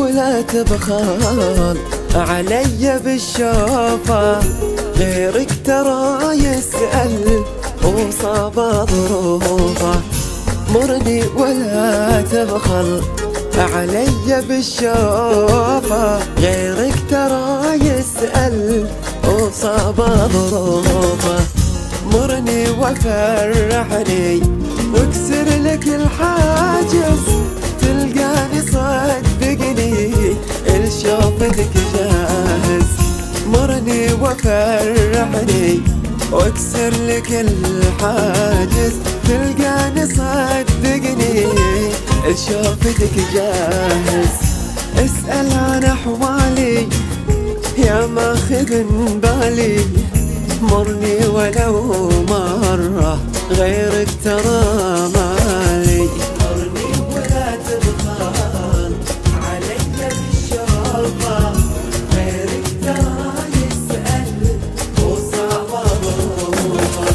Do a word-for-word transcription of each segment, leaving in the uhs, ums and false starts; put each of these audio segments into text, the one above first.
ولا تبخل علي بالشوفة، غيرك ترى يسأل وصاب ظروفه. مرني ولا تبخل علي بالشوفة، غيرك ترى يسأل وصاب ظروفه. مرني وفرحني واكسر لك الحاجز، تلقاني صدقني لشوفتك جاهز. مرني وفرحني واكسر لك الحاجز، تلقاني صدقني لشوفتك جاهز. اسأل عن احوالي يا ماخذ بالي، مرني ولو مرة غيرك ترى مالي. مرني ولا تبخل علي بالشوفة، غيرك ترى يسأل وصعب ظروفه.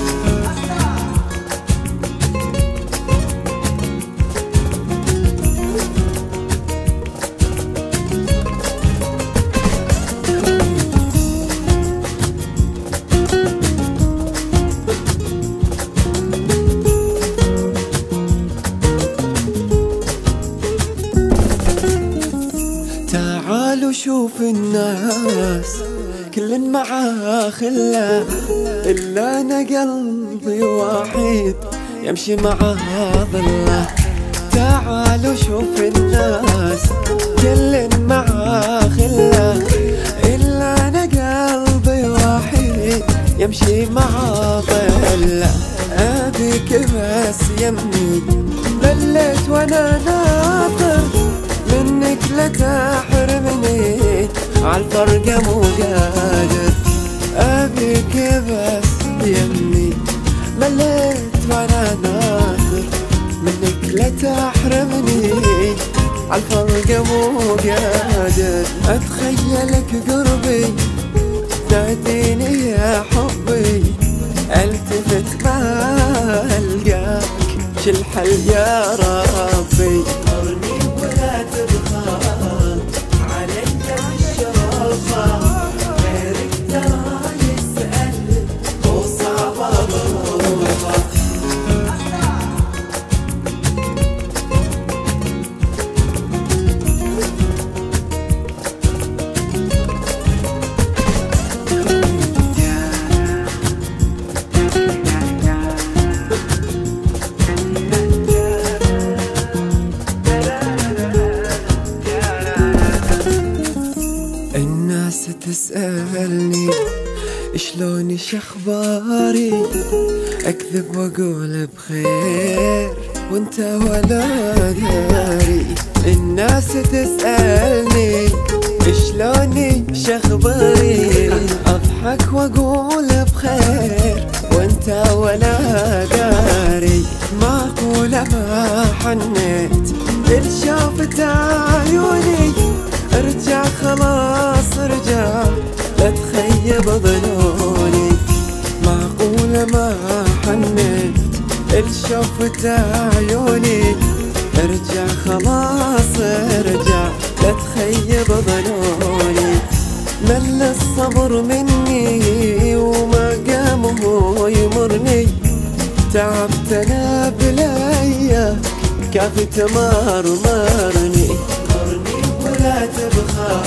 تعالوا شوف الناس كل معاه خله، إلا أنا قلبي وحيد يمشي معاه ظله. تعالوا شوف الناس كل معاه خله، إلا أنا قلبي وحيد يمشي معاه ظله. أبيك بس يمي بليت وأنا ناطر، منك لا تحرمني عالفرق مو قادر. أبيك بس يمي مليت وانا ناطر، منك لا تحرمني عالفرق مو قادر. أتخيلك قربي ناديني يا حبي، التفت ما ألقاك شالحل يا ربي. مرني ولا تبخل علي بالشوفة، غيرك ترى يسأل وصعب ظروفه. الناس تسألني شلوني شخباري، أكذب وأقول بخير وانت ولا داري. الناس تسألني شلوني شخباري، أضحك وأقول بخير وانت ولا داري. معقولة ما حنيت لشوفت عيوني، ارجع خلاص ارجع لا تخيب ظنوني. معقولة ما حنيت لشوفت عيوني، ارجع خلاص ارجع لا تخيب ظنوني. مل الصبر مني وما قام هو يمرني، تعبت انا بلايا كافي تمار مرني. مرني ولا تبخل